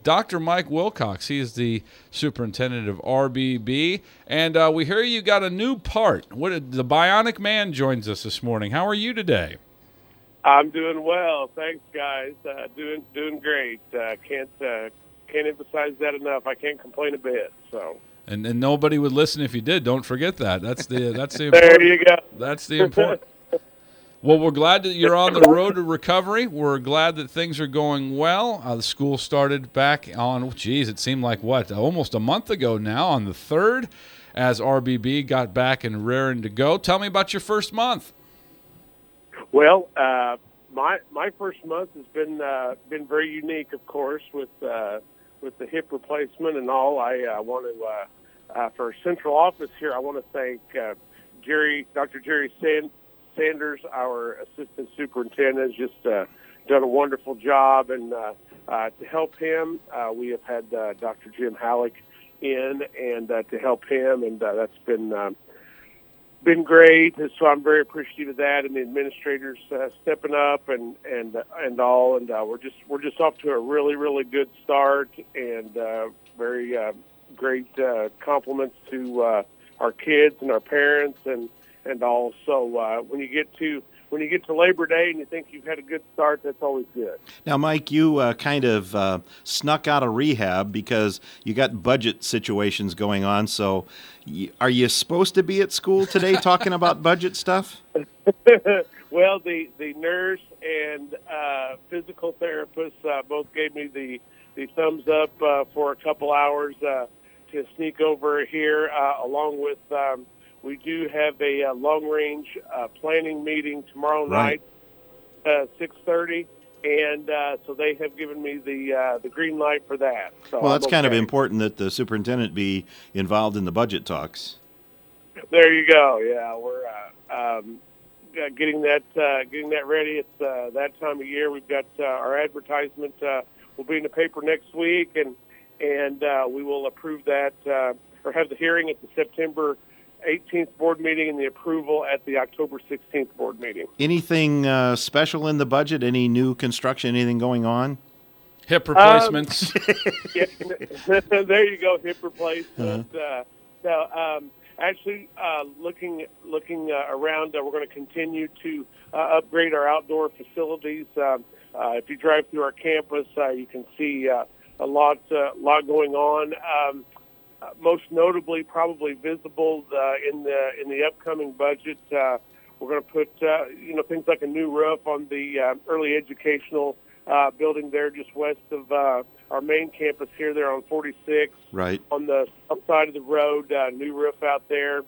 Dr. Mike Wilcox. He is the superintendent of RBB. And we hear you got a new part. The Bionic Man joins us this morning. How are you today? I'm doing well. Thanks, guys. Doing great. Can't emphasize that enough. I can't complain a bit. So. And nobody would listen if you did. Don't forget that. That's the important. There you go. That's the important. Well, we're glad that you're on the road to recovery. We're glad that things are going well. The school started back on, it seemed like almost a month ago now, on the 3rd, as RBB got back and raring to go. Tell me about your first month. Well, my first month has been very unique, of course, with the hip replacement and all. I want to, for central office here, I want to thank Dr. Jerry Sanders, our assistant superintendent, has just done a wonderful job. And to help him, we have had Dr. Jim Halleck in and to help him, and that's been great. And so I'm very appreciative of that, and the administrators stepping up and all. And we're just off to a really, really good start, and very great compliments to our kids and our parents and all. So when you get to Labor Day and you think you've had a good start, that's always good. Now, Mike, you kind of snuck out of rehab because you got budget situations going on. So are you supposed to be at school today talking about budget stuff? Well, the nurse and physical therapist both gave me the thumbs up for a couple hours to sneak over here, along with we do have a long-range planning meeting tomorrow night, 6:30, and so they have given me the green light for that. So well, that's kind of important that the superintendent be involved in the budget talks. There you go. Yeah, we're getting that ready. It's that time of year. We've got our advertisement will be in the paper next week, and we will approve that or have the hearing at the September 18th board meeting and the approval at the October 16th board meeting. Anything special in the budget? Any new construction? Anything going on? Hip replacements. Yeah, there you go. Hip replacement. Actually, looking around, we're going to continue to upgrade our outdoor facilities. If you drive through our campus, you can see a lot going on. Most notably, probably visible in the upcoming budget, we're going to put things like a new roof on the early educational building there, just west of our main campus here. There on 46, right on the south side of the road. New roof out there.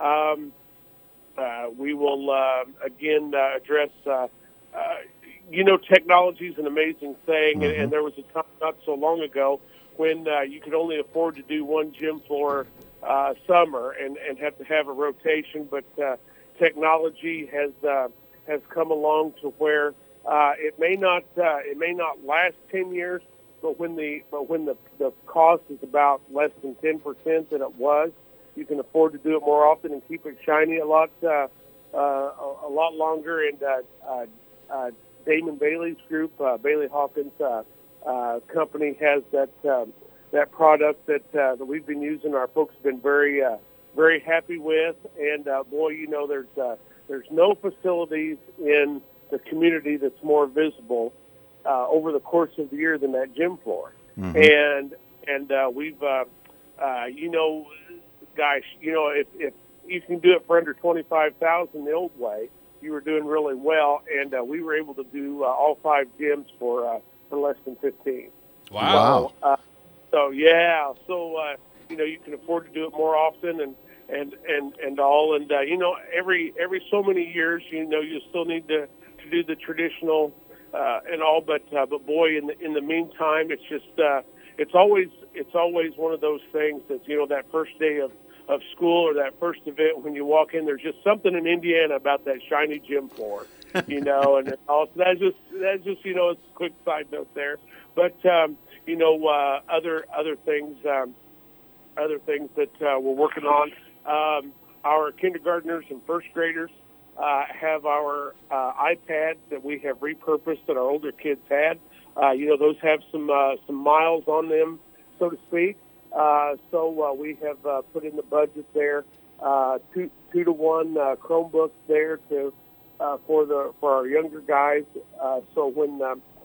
We will again address. Technology is an amazing thing, mm-hmm. and there was a time not so long ago when you could only afford to do one gym floor summer and have to have a rotation. But technology has come along to where it may not last 10 years, but when the cost is about less than 10% than it was, you can afford to do it more often and keep it shiny a lot longer. And Damon Bailey's group, Bailey Hawkins company, has that product that we've been using. Our folks have been very happy with, and there's no facilities in the community that's more visible over the course of the year than that gym floor. Mm-hmm. And we've if you can do it for under $25,000 the old way, you were doing really well, and we were able to do all 5 gyms for less than 15. Wow. So you can afford to do it more often and all, and every so many years, you still need to do the traditional and all, but boy, in the meantime, it's just it's always one of those things that that first day of school or that first event when you walk in, there's just something in Indiana about that shiny gym floor, and also that's just a quick side note there. But other things that we're working on. Our kindergartners and first graders have our iPads that we have repurposed that our older kids had. those have some miles on them, so to speak. So we have put in the budget there 2-to-1 Chromebooks there for our younger guys. So when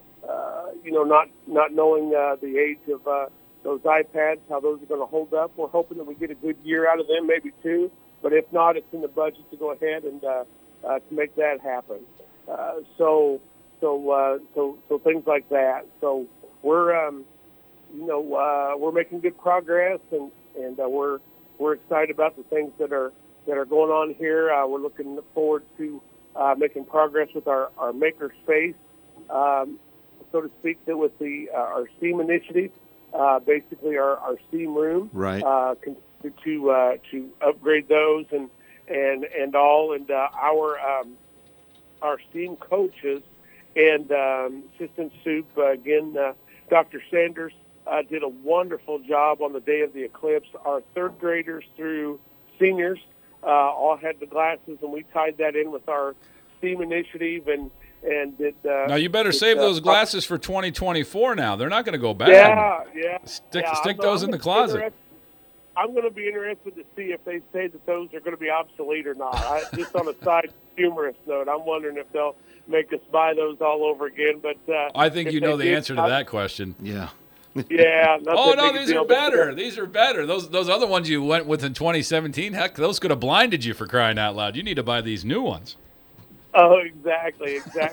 not knowing the age of those iPads, how those are going to hold up, we're hoping that we get a good year out of them, maybe 2. But if not, it's in the budget to go ahead and to make that happen. So things like that. So we're making good progress, and we're excited about the things that are going on here. We're looking forward to making progress with our maker space, so to speak, with our STEAM initiative. Basically, our STEAM room, right? To upgrade those and all, and our STEAM coaches and assistant soup again. Dr. Sanders did a wonderful job on the day of the eclipse. Our third graders through seniors all had the glasses, and we tied that in with our STEAM initiative and did. Now you better save those glasses for 2024. Now they're not going to go bad. Yeah. Stick those in the closet. I'm going to be interested to see if they say that those are going to be obsolete or not. Just on a side humorous note, I'm wondering if they'll make us buy those all over again. But I think you know the answer to that question. Yeah. Yeah. Oh no, these are better. These are better. Those other ones you went with in 2017, heck, those could have blinded you, for crying out loud. You need to buy these new ones. Oh, exactly.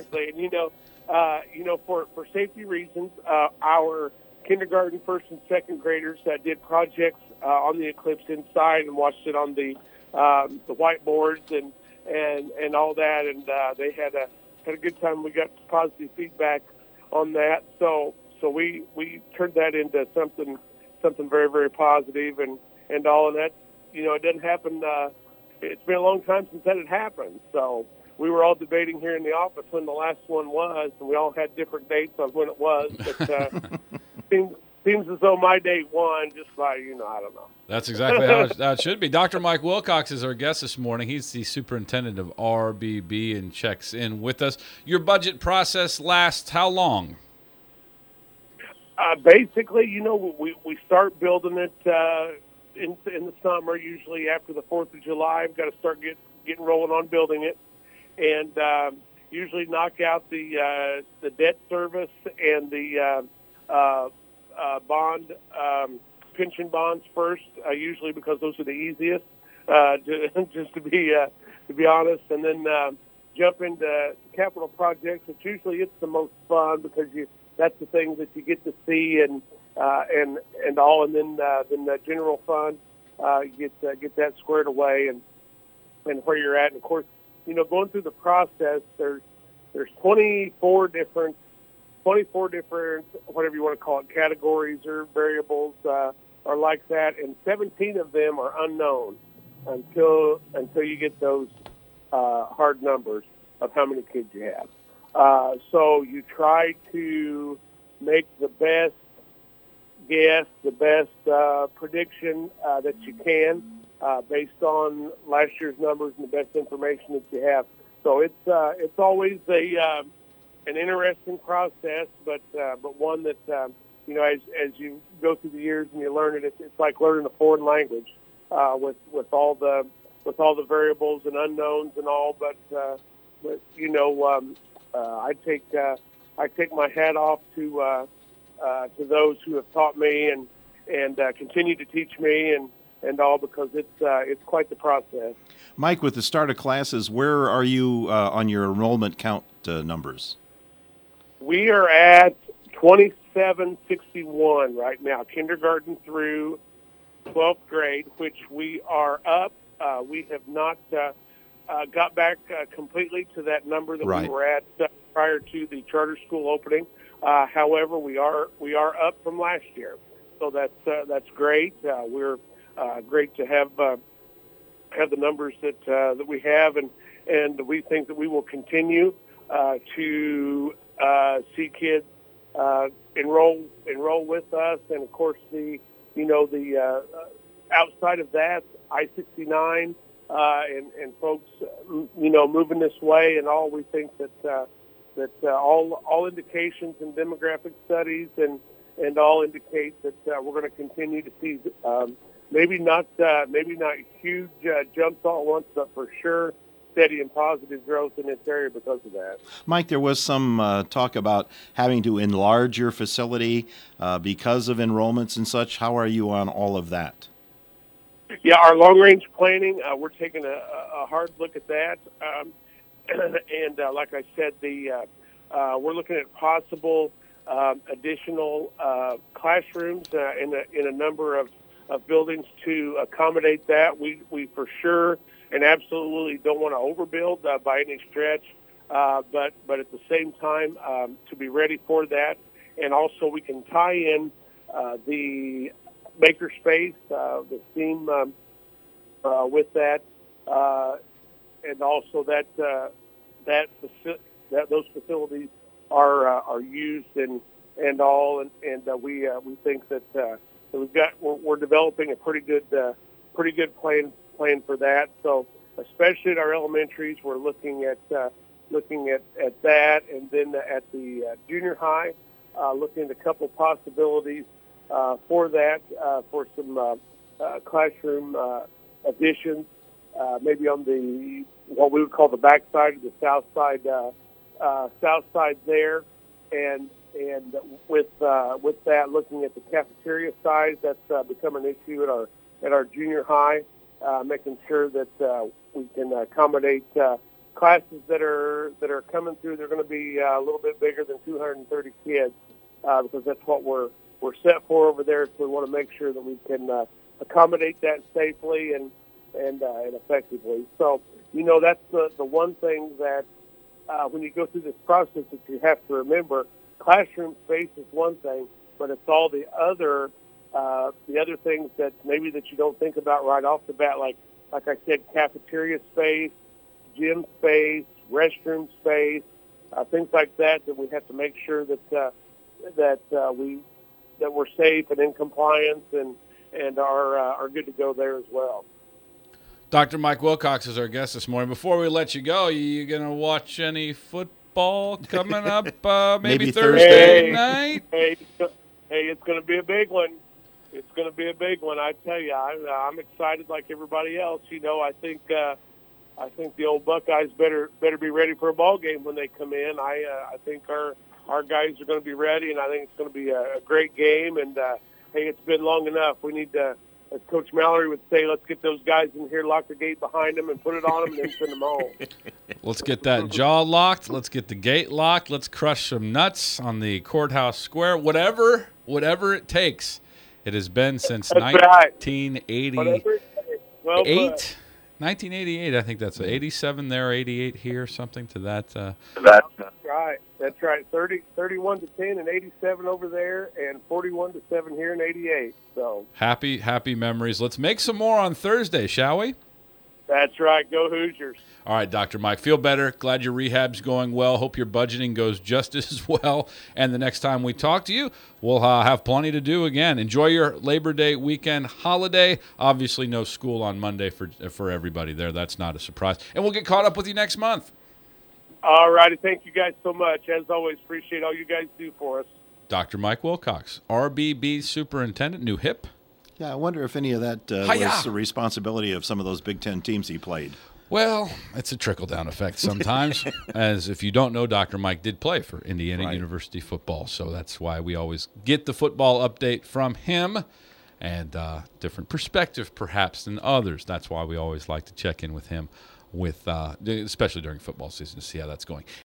And for safety reasons, our kindergarten, first and second graders did projects on the eclipse inside and watched it on the whiteboards and all that, and they had a good time. We got positive feedback on that, so we turned that into something very, very positive and all, and that it doesn't happen. It's been a long time since that had happened, so. We were all debating here in the office when the last one was, and we all had different dates on when it was. But seems as though my date won just by, I don't know. That's exactly how it should be. Dr. Mike Wilcox is our guest this morning. He's the superintendent of RBB and checks in with us. Your budget process lasts how long? Basically, we start building it in the summer, usually after the 4th of July. We've got to start getting rolling on building it. And usually knock out the debt service and the bond pension bonds first. Usually because those are the easiest, just to be honest. And then jump into capital projects, which usually it's the most fun because that's the things that you get to see and all. And then the general fund get that squared away and where you're at. And of course. Going through the process, there's 24 different, whatever you want to call it, categories or variables are like that, and 17 of them are unknown until you get those hard numbers of how many kids you have. So you try to make the best guess, the best prediction that you can. Based on last year's numbers and the best information that you have. So it's always an interesting process, but one that as you go through the years and you learn it, it's like learning a foreign language with all the variables and unknowns and all. But I take my hat off to those who have taught me and continue to teach me and all, because it's quite the process. Mike, with the start of classes, where are you on your enrollment count numbers? We are at 2761 right now, kindergarten through 12th grade, which we are up. We have not got back completely to that number that we were at prior to the charter school opening. However, we are up from last year, so that's great. We're great to have the numbers that we have, and we think that we will continue to see kids enroll with us, and of course the outside of that, I-69 and folks moving this way and all. We think that that all indications and demographic studies and all indicate that we're going to continue to see maybe not huge jumps all at once, but for sure steady and positive growth in this area because of that. Mike, there was some talk about having to enlarge your facility because of enrollments and such. How are you on all of that? Yeah, our long-range planning, we're taking a hard look at that. And like I said, we're looking at possible additional classrooms in a number of buildings to accommodate that. We for sure and absolutely don't want to overbuild by any stretch, but at the same time to be ready for that. And also we can tie in the makerspace, the STEAM with that, and also that those facilities are used and all, and we think that we're developing a pretty good plan for that. So especially at our elementaries, we're looking at that, and then at the junior high, looking at a couple possibilities for that, for some classroom additions, maybe on what we would call the back side of the south side there, and with that, looking at the cafeteria size, that's become an issue at our junior high, making sure that we can accommodate classes that are coming through. They're going to be a little bit bigger than 230 kids because that's what we're set for over there. So we want to make sure that we can accommodate that safely and effectively. So that's the one thing that when you go through this process that you have to remember. Classroom space is one thing, but it's all the other things that maybe that you don't think about right off the bat, like I said, cafeteria space, gym space, restroom space, things like that we have to make sure that we're safe and in compliance and are good to go there as well. Dr. Mike Wilcox is our guest this morning. Before we let you go, you going to watch any football coming up maybe Thursday night? Hey, it's going to be a big one. It's going to be a big one. I tell you, I'm excited like everybody else. I think the old Buckeyes better be ready for a ball game when they come in. I think our guys are going to be ready, and I think it's going to be a great game. And hey, it's been long enough. We need to, as Coach Mallory would say, let's get those guys in here, lock the gate behind them, and put it on them, and then send them home. Let's get that jaw locked. Let's get the gate locked. Let's crush some nuts on the courthouse square. Whatever it takes. It has been since 1988. 1988, I think that's 87 there, 88 here, something to that. That's right. 31 to 10 and 87 over there, and 41 to 7 here in 88. So happy memories. Let's make some more on Thursday, shall we? That's right. Go Hoosiers. All right, Dr. Mike, feel better. Glad your rehab's going well. Hope your budgeting goes just as well. And the next time we talk to you, we'll have plenty to do again. Enjoy your Labor Day weekend holiday. Obviously, no school on Monday for everybody there. That's not a surprise. And we'll get caught up with you next month. All righty. Thank you guys so much. As always, appreciate all you guys do for us. Dr. Mike Wilcox, RBB Superintendent, New Hip. Yeah, I wonder if any of that was the responsibility of some of those Big Ten teams he played. Well, it's a trickle-down effect sometimes. As if you don't know, Dr. Mike did play for Indiana University football, so that's why we always get the football update from him and different perspective perhaps than others. That's why we always like to check in with him, especially during football season, to see how that's going.